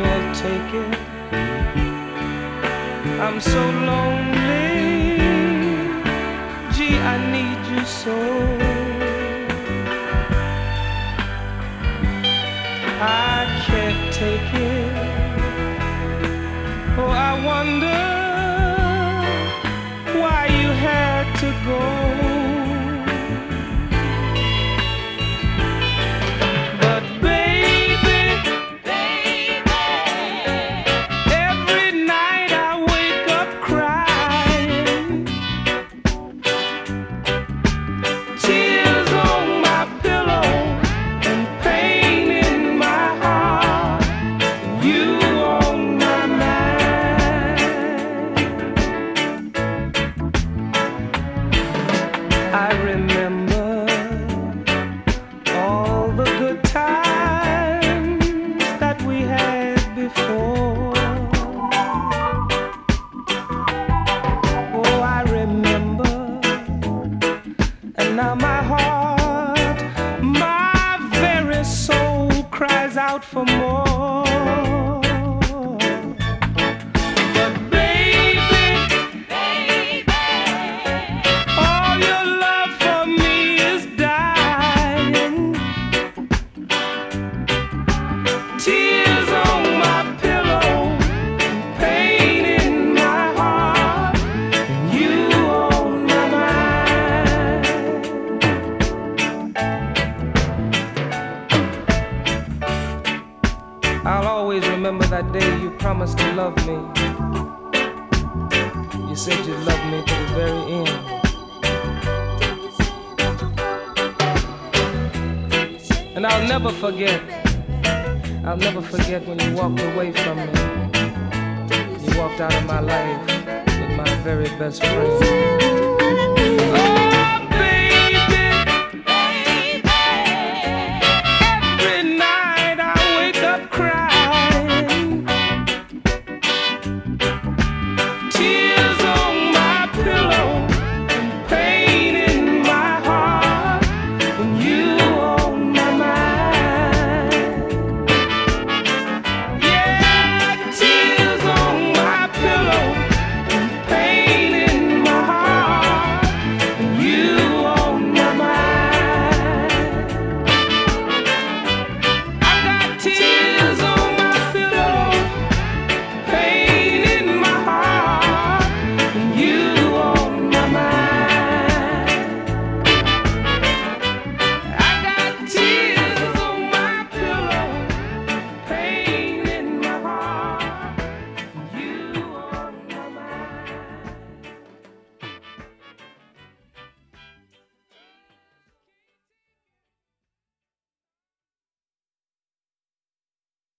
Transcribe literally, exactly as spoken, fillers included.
can't take it. I'm so lonely. Gee, I need you so. I can't take it. Oh, I wonder why you had to go. But baby, baby, every night I wake up crying, tears on my pillow and pain in my heart, you on my mind. I remember all the good times that we had before. Oh, I remember, and now my heart, my very soul cries out for more. But baby, baby, all your love for me is dying. Tears on my pillow, pain in my heart, you on my mind. I'll always remember that day you promised to love me. You said you'd love me to the very end. And I'll never forget, I'll never forget when you walked away from me. You walked out of my life with my very best friend.